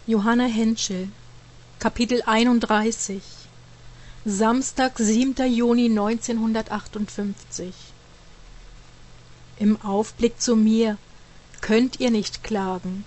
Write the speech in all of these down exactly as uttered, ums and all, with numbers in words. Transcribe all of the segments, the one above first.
Johanna Henschel, Kapitel einunddreißig, Samstag, siebter Juni neunzehnhundertachtundfünfzig. Im Aufblick zu mir könnt ihr nicht klagen.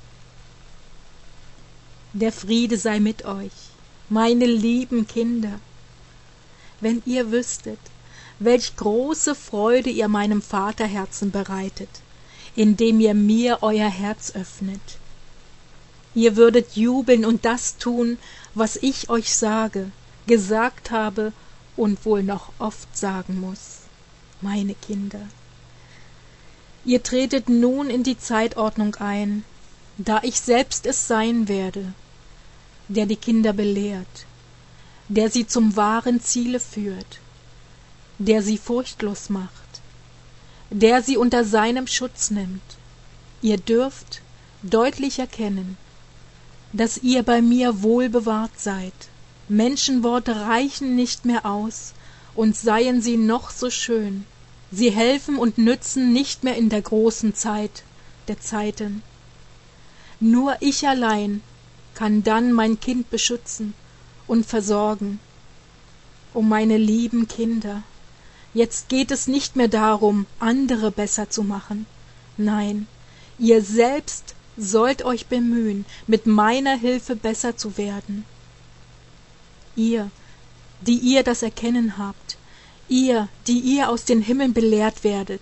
Der Friede sei mit euch, meine lieben Kinder. Wenn ihr wüsstet, welch große Freude ihr meinem Vaterherzen bereitet, indem ihr mir euer Herz öffnet. Ihr würdet jubeln und das tun, was ich euch sage, gesagt habe und wohl noch oft sagen muß, meine Kinder. Ihr tretet nun in die Zeitordnung ein, da ich selbst es sein werde, der die Kinder belehrt, der sie zum wahren Ziele führt, der sie furchtlos macht, der sie unter seinem Schutz nimmt. Ihr dürft deutlich erkennen, dass ihr bei mir wohl bewahrt seid. Menschenworte reichen nicht mehr aus, und seien sie noch so schön, sie helfen und nützen nicht mehr in der großen Zeit der Zeiten. Nur ich allein kann dann mein Kind beschützen und versorgen. O meine lieben Kinder, jetzt geht es nicht mehr darum, andere besser zu machen. Nein, ihr selbst sollt euch bemühen, mit meiner Hilfe besser zu werden. Ihr, die ihr das Erkennen habt, ihr, die ihr aus den Himmeln belehrt werdet.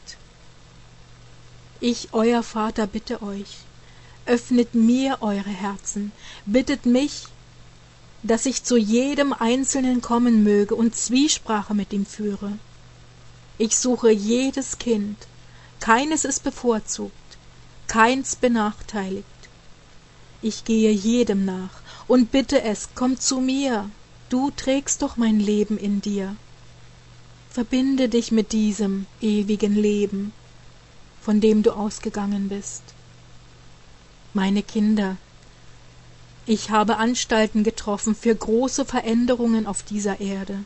Ich, euer Vater, bitte euch, öffnet mir eure Herzen, bittet mich, dass ich zu jedem Einzelnen kommen möge und Zwiesprache mit ihm führe. Ich suche jedes Kind, keines ist bevorzugt, keins benachteiligt. Ich gehe jedem nach und bitte es, komm zu mir, du trägst doch mein Leben in dir. Verbinde dich mit diesem ewigen Leben, von dem du ausgegangen bist. Meine Kinder, ich habe Anstalten getroffen für große Veränderungen auf dieser Erde.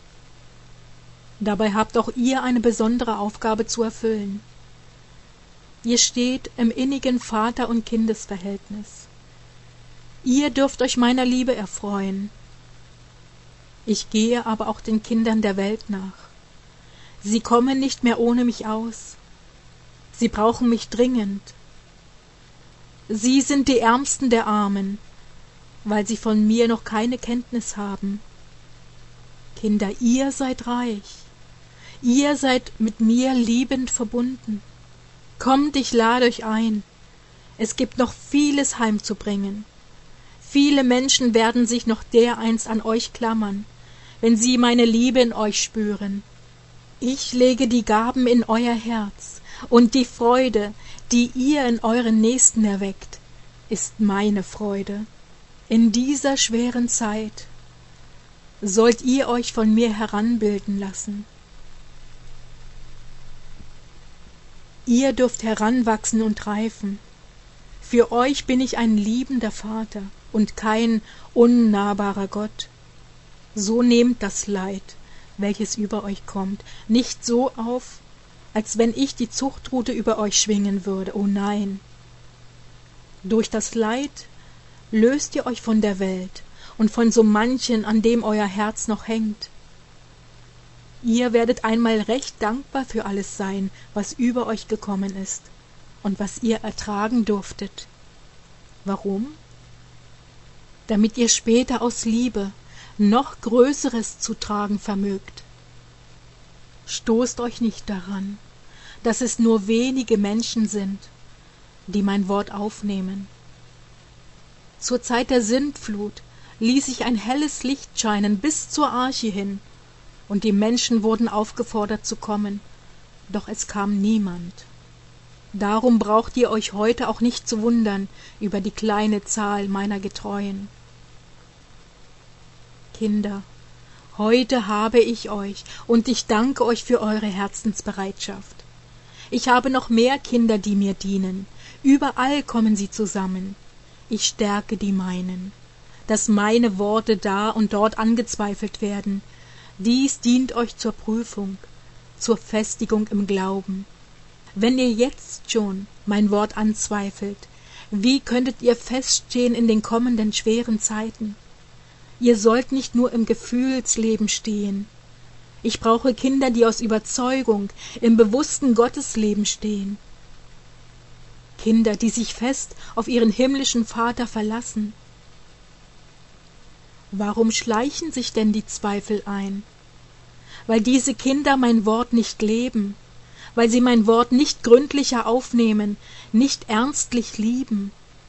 Dabei habt auch ihr eine besondere Aufgabe zu erfüllen. Ihr steht im innigen Vater- und Kindesverhältnis. Ihr dürft euch meiner Liebe erfreuen. Ich gehe aber auch den Kindern der Welt nach. Sie kommen nicht mehr ohne mich aus. Sie brauchen mich dringend. Sie sind die Ärmsten der Armen, weil sie von mir noch keine Kenntnis haben. Kinder, ihr seid reich. Ihr seid mit mir liebend verbunden. Kommt, ich lade euch ein. Es gibt noch vieles heimzubringen. Viele Menschen werden sich noch dereinst an euch klammern, wenn sie meine Liebe in euch spüren. Ich lege die Gaben in euer Herz, und die Freude, die ihr in euren Nächsten erweckt, ist meine Freude. In dieser schweren Zeit sollt ihr euch von mir heranbilden lassen. Ihr dürft heranwachsen und reifen. Für euch bin ich ein liebender Vater und kein unnahbarer Gott. So nehmt das Leid, welches über euch kommt, nicht so auf, als wenn ich die Zuchtrute über euch schwingen würde. Oh nein! Durch das Leid löst ihr euch von der Welt und von so manchen, an dem euer Herz noch hängt. Ihr werdet einmal recht dankbar für alles sein, was über euch gekommen ist und was ihr ertragen durftet. Warum? Damit ihr später aus Liebe noch Größeres zu tragen vermögt. Stoßt euch nicht daran, dass es nur wenige Menschen sind, die mein Wort aufnehmen. Zur Zeit der Sintflut ließ ich ein helles Licht scheinen bis zur Arche hin, und die Menschen wurden aufgefordert zu kommen, doch es kam niemand. Darum braucht ihr euch heute auch nicht zu wundern über die kleine Zahl meiner Getreuen. Kinder, heute habe ich euch, und ich danke euch für eure Herzensbereitschaft. Ich habe noch mehr Kinder, die mir dienen. Überall kommen sie zusammen. Ich stärke die meinen, dass meine Worte da und dort angezweifelt werden. Dies dient euch zur Prüfung, zur Festigung im Glauben. Wenn ihr jetzt schon mein Wort anzweifelt, Wie könntet ihr feststehen in den kommenden schweren Zeiten? Ihr sollt nicht nur im Gefühlsleben stehen. Ich brauche Kinder, die aus Überzeugung im bewussten Gottesleben stehen. Kinder, die sich fest auf ihren himmlischen Vater verlassen. Warum schleichen sich denn die Zweifel ein? Weil diese Kinder mein Wort nicht leben, weil sie mein Wort nicht gründlicher aufnehmen, nicht ernstlich lieben.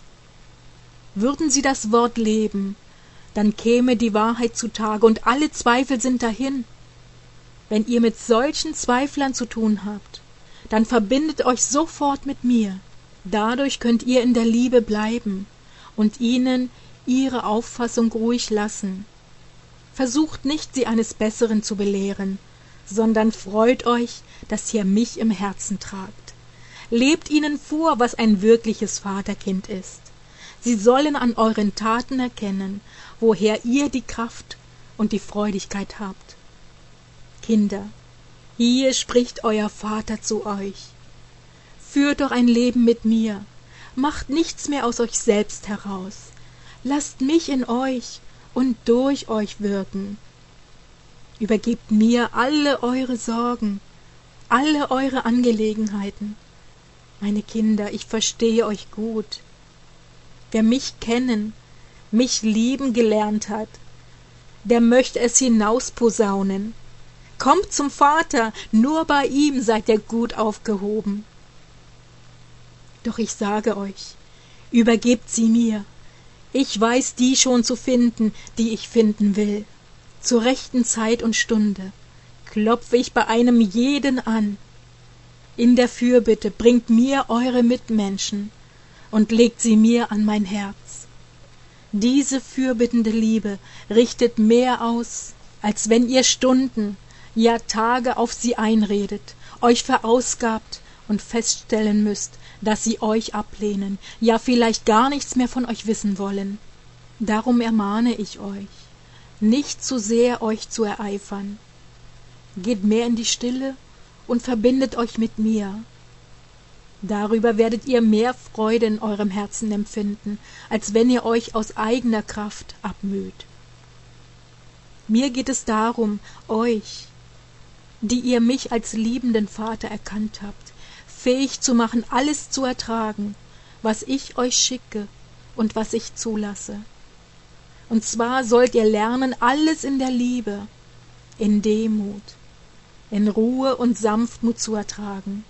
Würden sie das Wort leben, dann käme die Wahrheit zutage und alle Zweifel sind dahin. Wenn ihr mit solchen Zweiflern zu tun habt, dann verbindet euch sofort mit mir. Dadurch könnt ihr in der Liebe bleiben und ihnen ihre Auffassung ruhig lassen. Versucht nicht, sie eines Besseren zu belehren, sondern freut euch, dass ihr mich im Herzen tragt. Lebt ihnen vor, was ein wirkliches Vaterkind ist. Sie sollen an euren Taten erkennen, woher ihr die Kraft und die Freudigkeit habt. Kinder, hier spricht euer Vater zu euch. Führt doch ein Leben mit mir, macht nichts mehr aus euch selbst heraus. Lasst mich in euch und durch euch wirken. Übergebt mir alle eure Sorgen, alle eure Angelegenheiten. Meine Kinder, ich verstehe euch gut. Wer mich kennen, mich lieben gelernt hat, der möchte es hinausposaunen. Kommt zum Vater, nur bei ihm seid ihr gut aufgehoben. Doch ich sage euch, übergebt sie mir. Ich weiß die schon zu finden, die ich finden will. Zur rechten Zeit und Stunde klopfe ich bei einem jeden an. In der Fürbitte bringt mir eure Mitmenschen und legt sie mir an mein Herz. Diese fürbittende Liebe richtet mehr aus, als wenn ihr Stunden, ja Tage auf sie einredet, euch verausgabt und feststellen müsst, dass sie euch ablehnen, ja vielleicht gar nichts mehr von euch wissen wollen. Darum ermahne ich euch, nicht zu sehr euch zu ereifern. Geht mehr in die Stille und verbindet euch mit mir. Darüber werdet ihr mehr Freude in eurem Herzen empfinden, als wenn ihr euch aus eigener Kraft abmüht. Mir geht es darum, euch, die ihr mich als liebenden Vater erkannt habt, fähig zu machen, alles zu ertragen, was ich euch schicke und was ich zulasse. Und zwar sollt ihr lernen, alles in der Liebe, in Demut, in Ruhe und Sanftmut zu ertragen.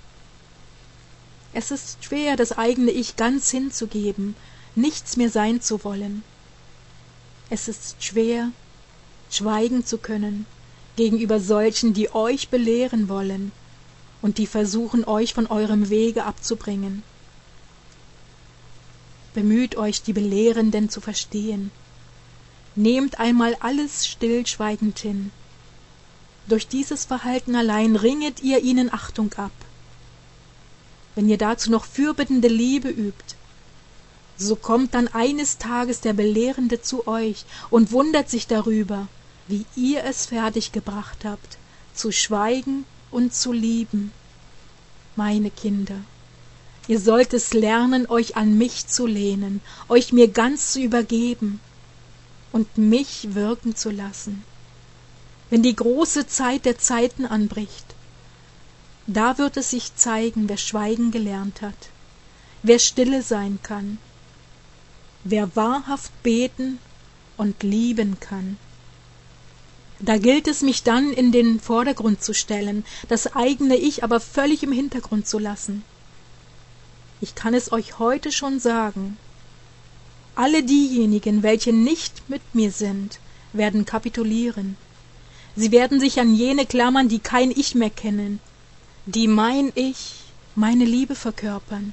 Es ist schwer, das eigene Ich ganz hinzugeben, nichts mehr sein zu wollen. Es ist schwer, schweigen zu können gegenüber solchen, die euch belehren wollen und die versuchen, euch von eurem Wege abzubringen. Bemüht euch, die Belehrenden zu verstehen. Nehmt einmal alles stillschweigend hin. Durch dieses Verhalten allein ringet ihr ihnen Achtung ab. Wenn ihr dazu noch fürbittende Liebe übt, so kommt dann eines Tages der Belehrende zu euch und wundert sich darüber, wie ihr es fertiggebracht habt, zu schweigen und zu lieben. Meine Kinder, ihr sollt es lernen, euch an mich zu lehnen, euch mir ganz zu übergeben und mich wirken zu lassen. Wenn die große Zeit der Zeiten anbricht, da wird es sich zeigen, wer schweigen gelernt hat, wer stille sein kann, wer wahrhaft beten und lieben kann. Da gilt es, mich dann in den Vordergrund zu stellen, das eigene Ich aber völlig im Hintergrund zu lassen. Ich kann es euch heute schon sagen, alle diejenigen, welche nicht mit mir sind, werden kapitulieren. Sie werden sich an jene klammern, die kein Ich mehr kennen, die mein Ich, meine Liebe verkörpern.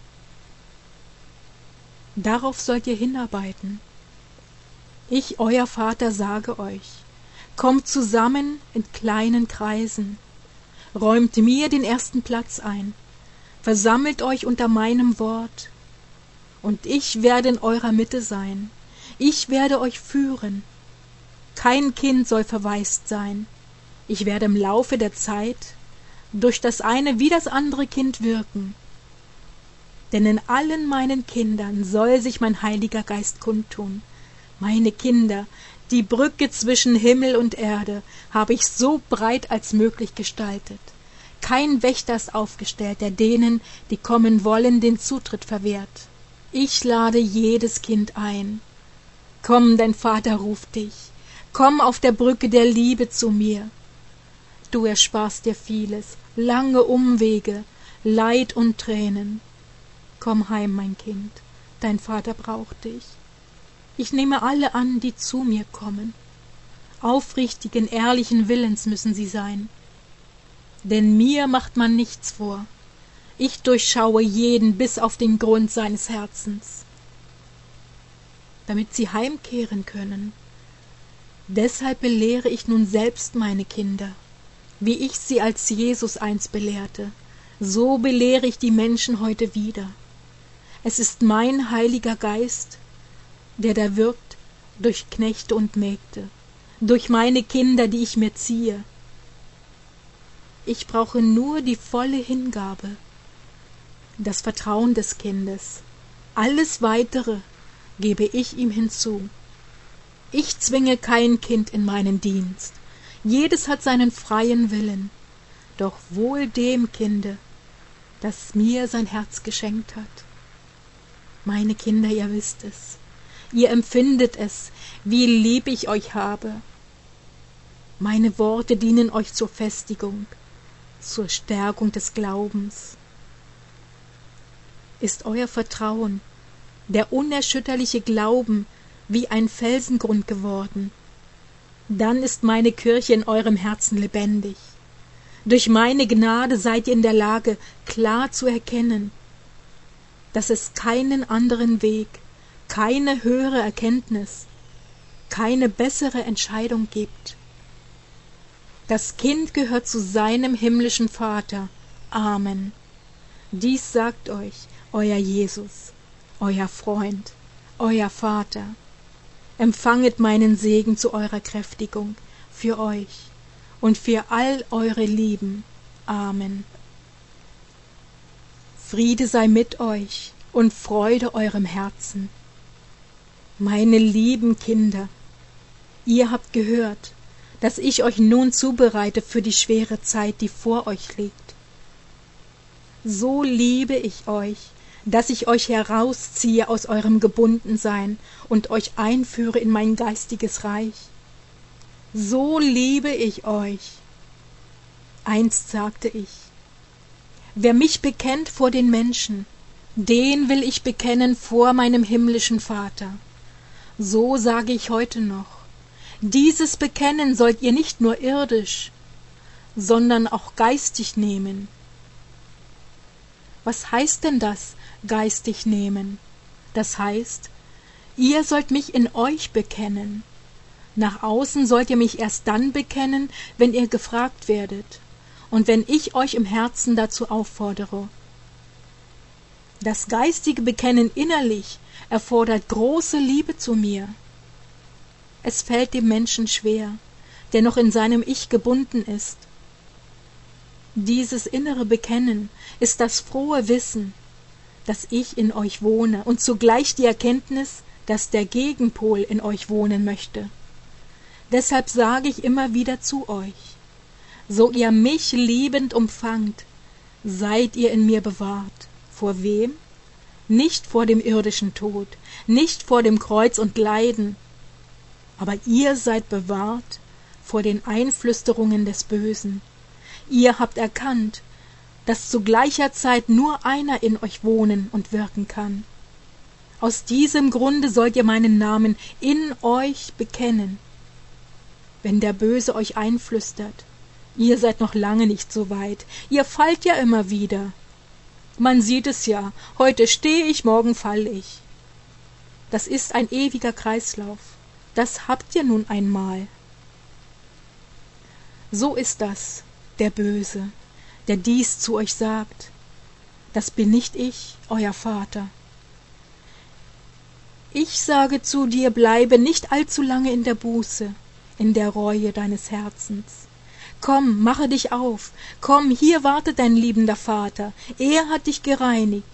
Darauf sollt ihr hinarbeiten. Ich, euer Vater, sage euch, kommt zusammen in kleinen Kreisen, räumt mir den ersten Platz ein, versammelt euch unter meinem Wort, und ich werde in eurer Mitte sein, ich werde euch führen. Kein Kind soll verwaist sein. Ich werde im Laufe der Zeit durch das eine wie das andere Kind wirken. denn in allen meinen Kindern soll sich mein Heiliger Geist kundtun. Meine Kinder, die Brücke zwischen Himmel und Erde habe ich so breit als möglich gestaltet. Kein Wächter ist aufgestellt, der denen, die kommen wollen, den Zutritt verwehrt. Ich lade jedes Kind ein. Komm, dein Vater ruft dich. Komm auf der Brücke der Liebe zu mir. Du ersparst dir vieles, lange Umwege, Leid und Tränen. Komm heim, mein Kind, dein Vater braucht dich. Ich nehme alle an, die zu mir kommen. Aufrichtigen, ehrlichen Willens müssen sie sein. Denn mir macht man nichts vor. Ich durchschaue jeden bis auf den Grund seines Herzens, damit sie heimkehren können. Deshalb belehre ich nun selbst meine Kinder, wie ich sie als Jesus einst belehrte. So belehre ich die Menschen heute wieder. Es ist mein Heiliger Geist, der da wirkt durch Knechte und Mägde, durch meine Kinder, die ich mir ziehe. Ich brauche nur die volle Hingabe, das Vertrauen des Kindes. Alles Weitere gebe ich ihm hinzu. Ich zwinge kein Kind in meinen Dienst. Jedes hat seinen freien Willen. Doch wohl dem Kinde, das mir sein Herz geschenkt hat. Meine Kinder, ihr wisst es. Ihr empfindet es, wie lieb ich euch habe. Meine Worte dienen euch zur Festigung, zur Stärkung des Glaubens. Ist euer Vertrauen, der unerschütterliche Glauben, wie ein Felsengrund geworden, dann ist meine Kirche in eurem Herzen lebendig. Durch meine Gnade seid ihr in der Lage, klar zu erkennen, dass es keinen anderen Weg, keine höhere Erkenntnis, keine bessere Entscheidung gibt. Das Kind gehört zu seinem himmlischen Vater. Amen. Dies sagt euch euer Jesus, euer Freund, euer Vater. Empfanget meinen Segen zu eurer Kräftigung, für euch und für all eure Lieben. Amen. Friede sei mit euch und Freude eurem Herzen. Meine lieben Kinder, ihr habt gehört, dass ich euch nun zubereite für die schwere Zeit, die vor euch liegt. So liebe ich euch, dass ich euch herausziehe aus eurem Gebundensein und euch einführe in mein geistiges Reich. So liebe ich euch. Einst sagte ich, wer mich bekennt vor den Menschen, den will ich bekennen vor meinem himmlischen Vater. So sage ich heute noch, dieses Bekennen sollt ihr nicht nur irdisch, sondern auch geistig nehmen. Was heißt denn das, geistig nehmen? Das heißt, ihr sollt mich in euch bekennen. Nach außen sollt ihr mich erst dann bekennen, wenn ihr gefragt werdet und wenn ich euch im Herzen dazu auffordere. Das geistige Bekennen innerlich erfordert große Liebe zu mir. Es fällt dem Menschen schwer, der noch in seinem Ich gebunden ist. Dieses innere Bekennen ist das frohe Wissen, dass ich in euch wohne und zugleich die Erkenntnis, dass der Gegenpol in euch wohnen möchte. Deshalb sage ich immer wieder zu euch, so ihr mich liebend umfangt, seid ihr in mir bewahrt. Vor wem? Nicht vor dem irdischen Tod, nicht vor dem Kreuz und Leiden, aber ihr seid bewahrt vor den Einflüsterungen des Bösen. Ihr habt erkannt, dass zu gleicher Zeit nur einer in euch wohnen und wirken kann. Aus diesem Grunde sollt ihr meinen Namen in euch bekennen. Wenn der Böse euch einflüstert, ihr seid noch lange nicht so weit, ihr fallt ja immer wieder. Man sieht es ja, heute stehe ich, morgen falle ich. Das ist ein ewiger Kreislauf, das habt ihr nun einmal. So ist das, der Böse, der dies zu euch sagt. Das bin nicht ich, euer Vater. Ich sage zu dir, bleibe nicht allzu lange in der Buße, in der Reue deines Herzens. Komm, mache dich auf, komm, hier wartet dein liebender Vater, er hat dich gereinigt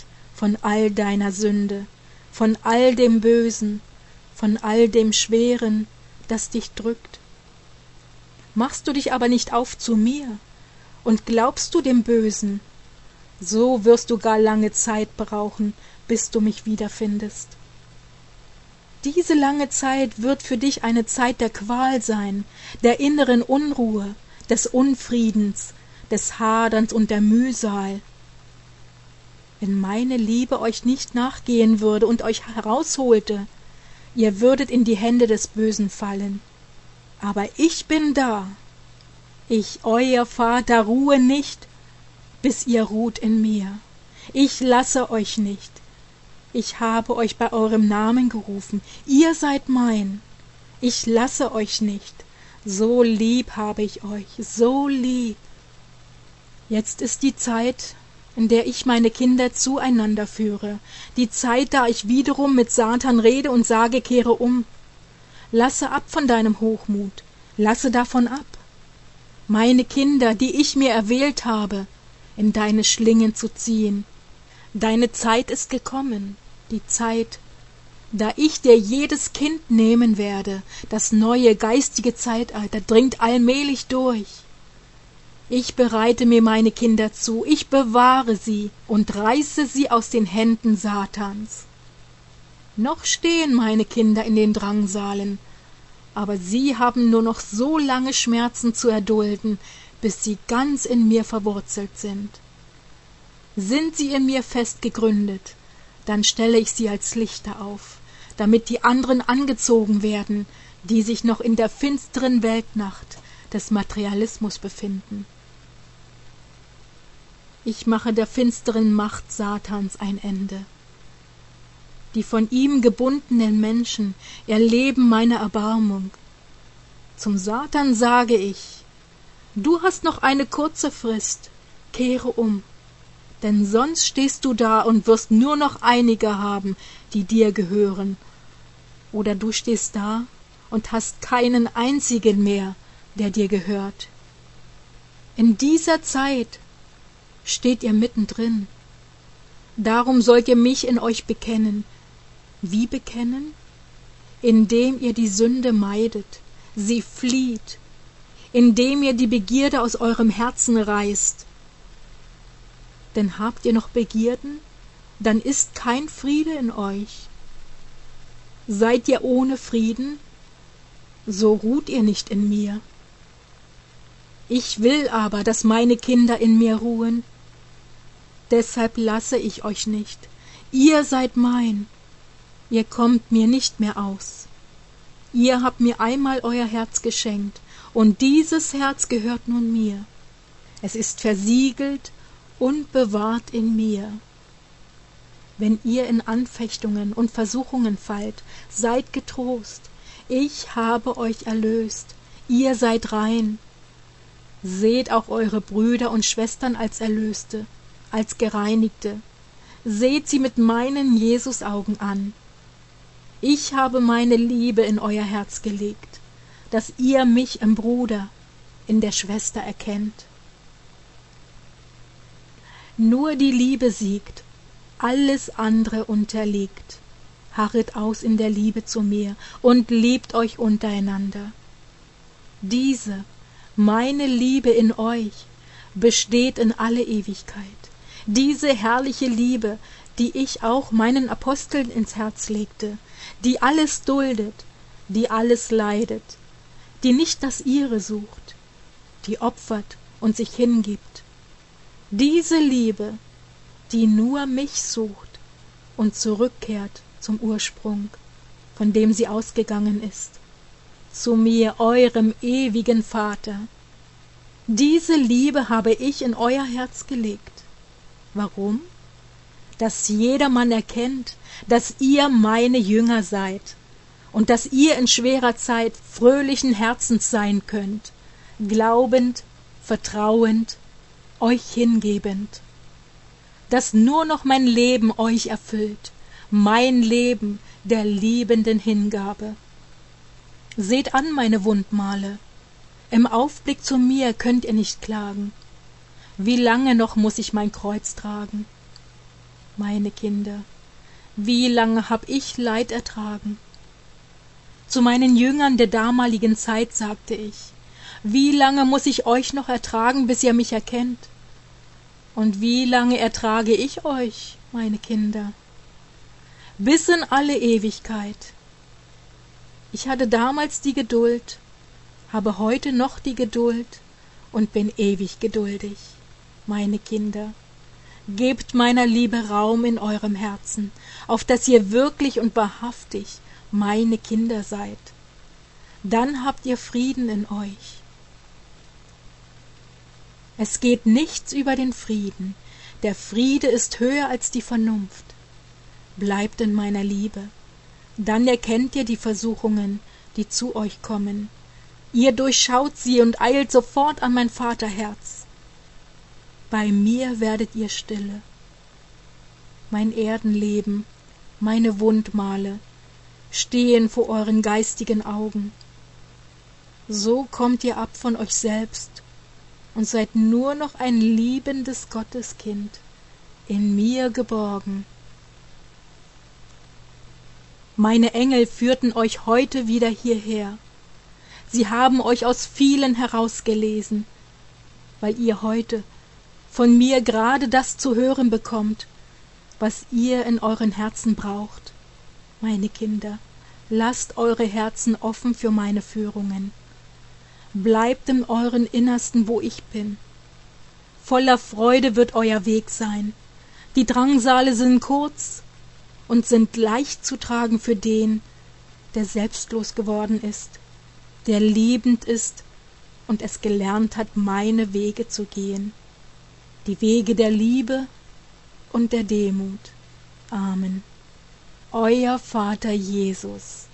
von all deiner Sünde, von all dem Bösen, von all dem Schweren, das dich drückt. Machst du dich aber nicht auf zu mir und glaubst du dem Bösen, so wirst du gar lange Zeit brauchen, bis du mich wiederfindest. Diese lange Zeit wird für dich eine Zeit der Qual sein, der inneren Unruhe, des Unfriedens, des Haderns und der Mühsal. Wenn meine Liebe euch nicht nachgehen würde und euch herausholte, ihr würdet in die Hände des Bösen fallen. Aber ich bin da. Ich, euer Vater, ruhe nicht, bis ihr ruht in mir. Ich lasse euch nicht. Ich habe euch bei eurem Namen gerufen. Ihr seid mein. Ich lasse euch nicht. So lieb habe ich euch, so lieb. Jetzt ist die Zeit, in der ich meine Kinder zueinander führe, die Zeit, da ich wiederum mit Satan rede und sage, kehre um. Lasse ab von deinem Hochmut, lasse davon ab. Meine Kinder, die ich mir erwählt habe, in deine Schlingen zu ziehen. Deine Zeit ist gekommen, die Zeit, da ich dir jedes Kind nehmen werde. Das neue geistige Zeitalter dringt allmählich durch. Ich bereite mir meine Kinder zu, ich bewahre sie und reiße sie aus den Händen Satans. Noch stehen meine Kinder in den Drangsalen, aber sie haben nur noch so lange Schmerzen zu erdulden, bis sie ganz in mir verwurzelt sind. Sind sie in mir fest gegründet, dann stelle ich sie als Lichter auf, damit die anderen angezogen werden, die sich noch in der finsteren Weltnacht des Materialismus befinden. Ich mache der finsteren Macht Satans ein Ende. Die von ihm gebundenen Menschen erleben meine Erbarmung. Zum Satan sage ich, du hast noch eine kurze Frist, kehre um, denn sonst stehst du da und wirst nur noch einige haben, die dir gehören. Oder du stehst da und hast keinen einzigen mehr, der dir gehört. In dieser Zeit steht ihr mittendrin. Darum sollt ihr mich in euch bekennen. Wie bekennen? Indem ihr die Sünde meidet, sie flieht, indem ihr die Begierde aus eurem Herzen reißt. Denn habt ihr noch Begierden, dann ist kein Friede in euch. Seid ihr ohne Frieden, so ruht ihr nicht in mir. Ich will aber, dass meine Kinder in mir ruhen. Deshalb lasse ich euch nicht. Ihr seid mein. Ihr kommt mir nicht mehr aus. Ihr habt mir einmal euer Herz geschenkt, und dieses Herz gehört nun mir. Es ist versiegelt und bewahrt in mir. Wenn ihr in Anfechtungen und Versuchungen fallt, seid getrost. Ich habe euch erlöst. Ihr seid rein. Seht auch eure Brüder und Schwestern als Erlöste, als Gereinigte. Seht sie mit meinen Jesusaugen an. Ich habe meine Liebe in euer Herz gelegt, dass ihr mich im Bruder, in der Schwester erkennt. Nur die Liebe siegt, alles andere unterliegt. Harret aus in der Liebe zu mir und liebt euch untereinander. Diese, meine Liebe in euch, besteht in alle Ewigkeit. Diese herrliche Liebe, die ich auch meinen Aposteln ins Herz legte, die alles duldet, die alles leidet, die nicht das ihre sucht, die opfert und sich hingibt. Diese Liebe, die nur mich sucht und zurückkehrt zum Ursprung, von dem sie ausgegangen ist, zu mir, eurem ewigen Vater. Diese Liebe habe ich in euer Herz gelegt. Warum? Dass jedermann erkennt, dass ihr meine Jünger seid und dass ihr in schwerer Zeit fröhlichen Herzens sein könnt, glaubend, vertrauend, euch hingebend. Dass nur noch mein Leben euch erfüllt, mein Leben der liebenden Hingabe. Seht an meine Wundmale, im Aufblick zu mir könnt ihr nicht klagen. Wie lange noch muß ich mein Kreuz tragen? meine Kinder, wie lange hab ich Leid ertragen? Zu meinen Jüngern der damaligen Zeit sagte ich: Wie lange muß ich euch noch ertragen, bis ihr mich erkennt? Und wie lange ertrage ich euch, meine Kinder? Bis in alle Ewigkeit. Ich hatte damals die Geduld, habe heute noch die Geduld und bin ewig geduldig, meine Kinder. Gebt meiner Liebe Raum in eurem Herzen, auf dass ihr wirklich und wahrhaftig meine Kinder seid. Dann habt ihr Frieden in euch. Es geht nichts über den Frieden. Der Friede ist höher als die Vernunft. Bleibt in meiner Liebe. Dann erkennt ihr die Versuchungen, die zu euch kommen. Ihr durchschaut sie und eilt sofort an mein Vaterherz. Bei mir werdet ihr stille. Mein Erdenleben, meine Wundmale stehen vor euren geistigen Augen. So kommt ihr ab von euch selbst und seid nur noch ein liebendes Gotteskind, in mir geborgen. Meine Engel führten euch heute wieder hierher. Sie haben euch aus vielen herausgelesen, weil ihr heute von mir gerade das zu hören bekommt, was ihr in euren Herzen braucht. Meine Kinder, lasst eure Herzen offen für meine Führungen. Bleibt in euren Innersten, wo ich bin. Voller Freude wird euer Weg sein. Die Drangsale sind kurz und sind leicht zu tragen für den, der selbstlos geworden ist, der liebend ist und es gelernt hat, meine Wege zu gehen, die Wege der Liebe und der Demut. Amen. Euer Vater Jesus.